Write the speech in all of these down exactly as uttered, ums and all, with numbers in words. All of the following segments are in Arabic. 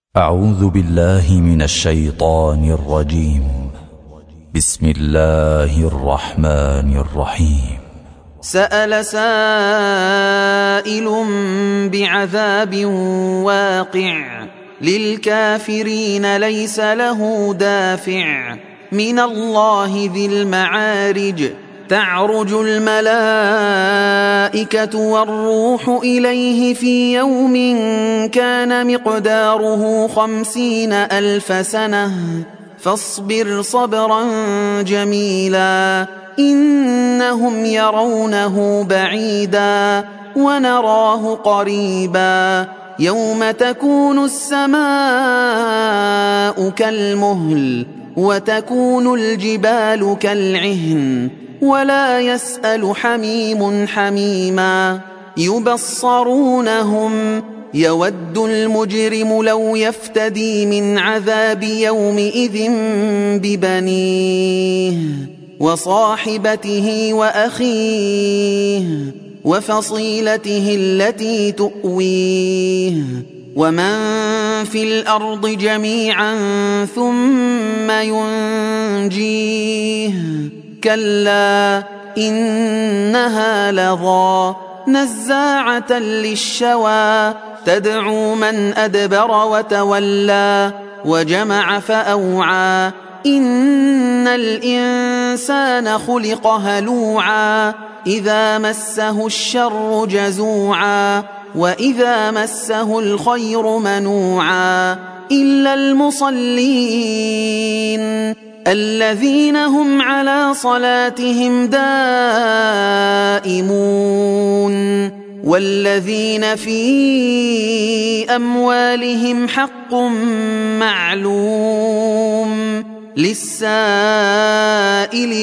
أعوذ بالله من الشيطان الرجيم. بسم الله الرحمن الرحيم. سأل سائل بعذاب واقع للكافرين ليس له دافع من الله ذي المعارج تعرج الملائكة والروح إليه في يوم كان مقداره خمسين ألف سنة فاصبر صبرا جميلا إنهم يرونه بعيدا ونراه قريبا يوم تكون السماء كالمهل وتكون الجبال كالعهن ولا يسأل حميم حميما يبصرونهم يود المجرم لو يفتدي من عذاب يومئذ ببنيه وصاحبته وأخيه وفصيلته التي تؤويه ومن في الأرض جميعا ثم ينجيه كلا إنها لظى نزاعة للشوى تدعو من أدبر وتولى وجمع فأوعى إن الإنسان خلق هلوعا إذا مسه الشر جزوعا وإذا مسه الخير منوعا إلا المصلين الذين هم على صلاتهم دائمون والذين في أموالهم حق معلوم للسائل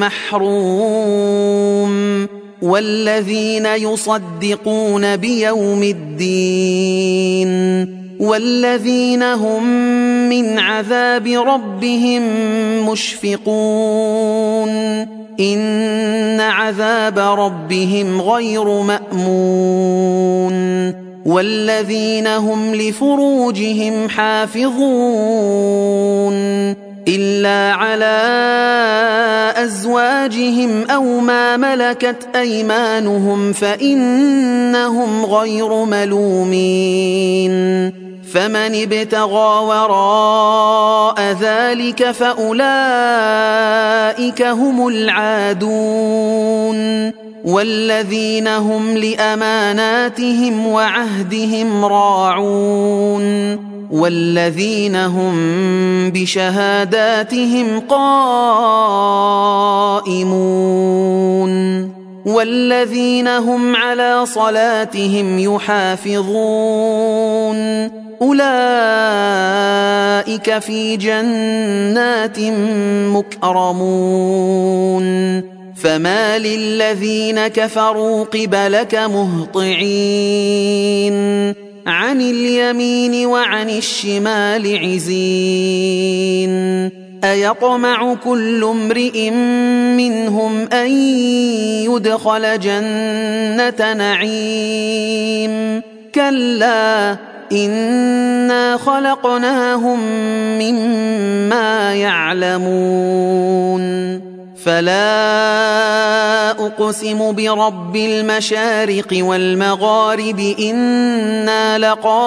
والمحروم والذين يصدقون بيوم الدين والذين هم من عذاب ربهم مشفقون إن عذاب ربهم غير مأمون والذين هم لفروجهم حافظون إلا على أزواجهم أو ما ملكت أيمانهم فإنهم غير ملومين فمن ابتغى وراء ذلك فأولئك هم العادون والذين هم لأماناتهم وعهدهم راعون والذين هم بشهاداتهم قائمون والذين هم على صلاتهم يحافظون أولئك في جنات مكرمون فما للذين كفروا قبلك مهطعين عن اليمين وعن الشمال عزين أيطمع كل امرئ منهم أن يدخل جنة نعيم كلا إنا خلقناهم مما يعلمون فلا أقسم برب المشارق والمغارب إنا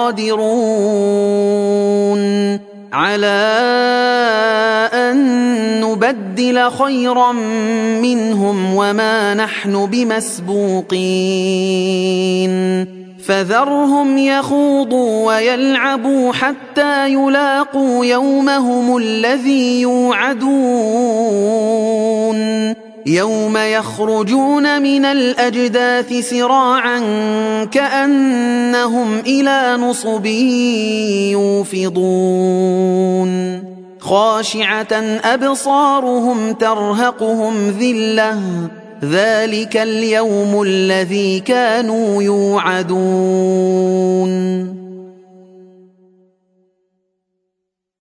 لقادرون على أن نبدل خيرا منهم وما نحن بمسبوقين فذرهم يخوضوا ويلعبوا حتى يلاقوا يومهم الذي يوعدون يوم يخرجون من الأجداث سراعا كأنهم إلى نصب يوفضون خاشعة أبصارهم ترهقهم ذلة ذلك اليوم الذي كانوا يوعدون.